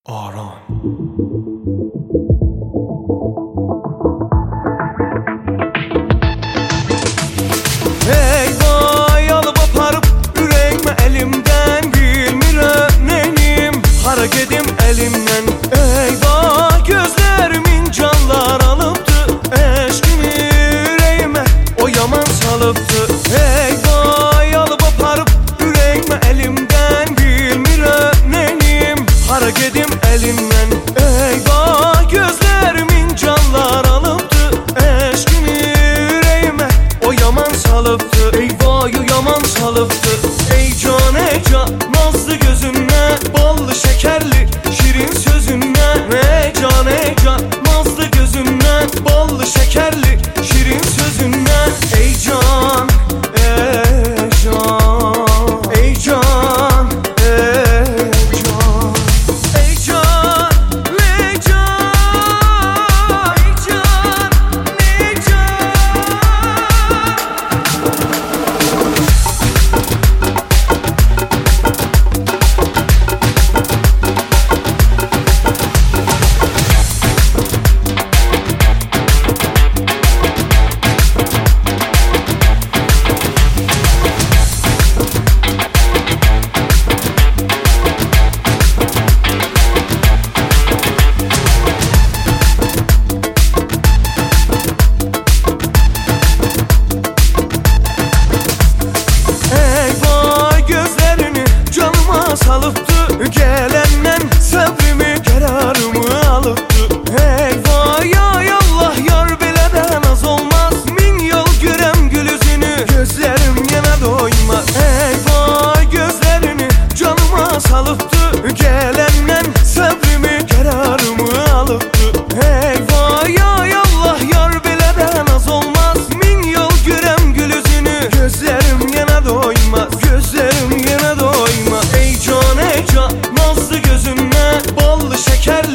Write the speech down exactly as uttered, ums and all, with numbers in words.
Aran. Hey vay alıp aparıp yüreğime elimden, bilmirəm neynim, hara gedim elimden. Ey vay gözlerimin canlar alıptı, eşkini yüreğime o yaman salıptı. Hey vay alıp aparıp yüreğime elimden, bilmirəm neynim, hara gedim elimden. Ey vay gözlerimin canlar alıptı, eşkini yüreğime o yaman salıptı. Ey vay o yaman salıptı. Ey can ey can nazlı gözünden, ballı şekerli şirin sözünden. Ey can ey can nazlı gözünden, ballı şekerli şirin sözünden. Ey can ey can, ey can ey can, ey can ey can, ey can ey can. Salıptı gelenden, sabrimi kararımı alıptı. Hey vay ay Allah yar beleden az olmaz, min yıl görem gül yüzünü, gözlerim yana doymaz. Hey vay gözlerini canıma salıptı gelenden, sabrimi kararımı alıptı. Hey vay ay Allah yar beleden az olmaz, min yıl görem gül yüzünü, gözlerim yana doymaz, gözlerim yana doymaz. Ey can ey can nazlı gözünden, ballı şekerli